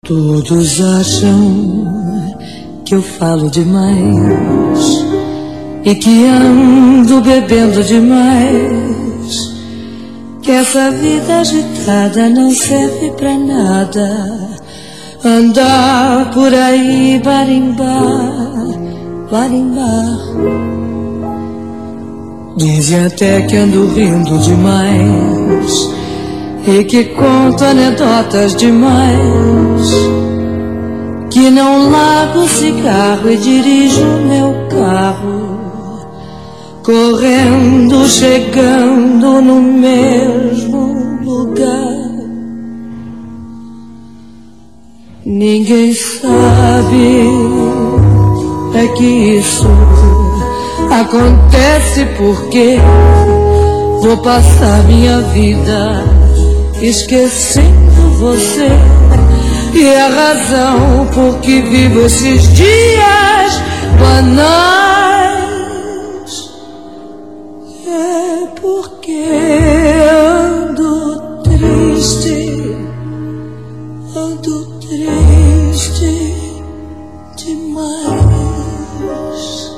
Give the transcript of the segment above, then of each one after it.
Todos acham que eu falo demais e que ando bebendo demais, que essa vida agitada não serve pra nada. Andar por aí, barimbar, barimbar. Dizem até que ando rindo demais e que conto anedotas demais, que não largo o cigarro e dirijo meu carro, correndo, chegando no mesmo lugar. Ninguém sabe é que isso acontece porque vou passar minha vida esquecendo você. E a razão por que vivo esses dias banais é porque ando triste demais.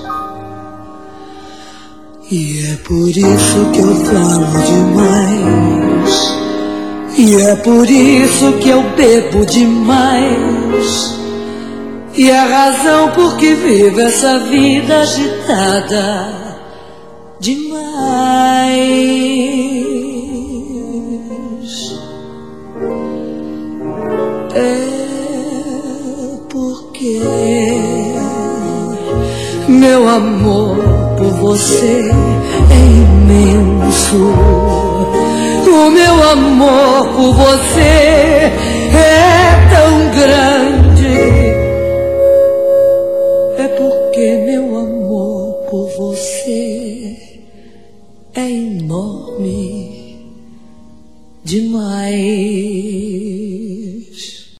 E é por isso que eu falo demais, e é por isso que eu bebo demais, e a razão por que vivo essa vida agitada demais é porque meu amor por você é imenso. O meu amor por você é tão grande. É porque meu amor por você é enorme demais.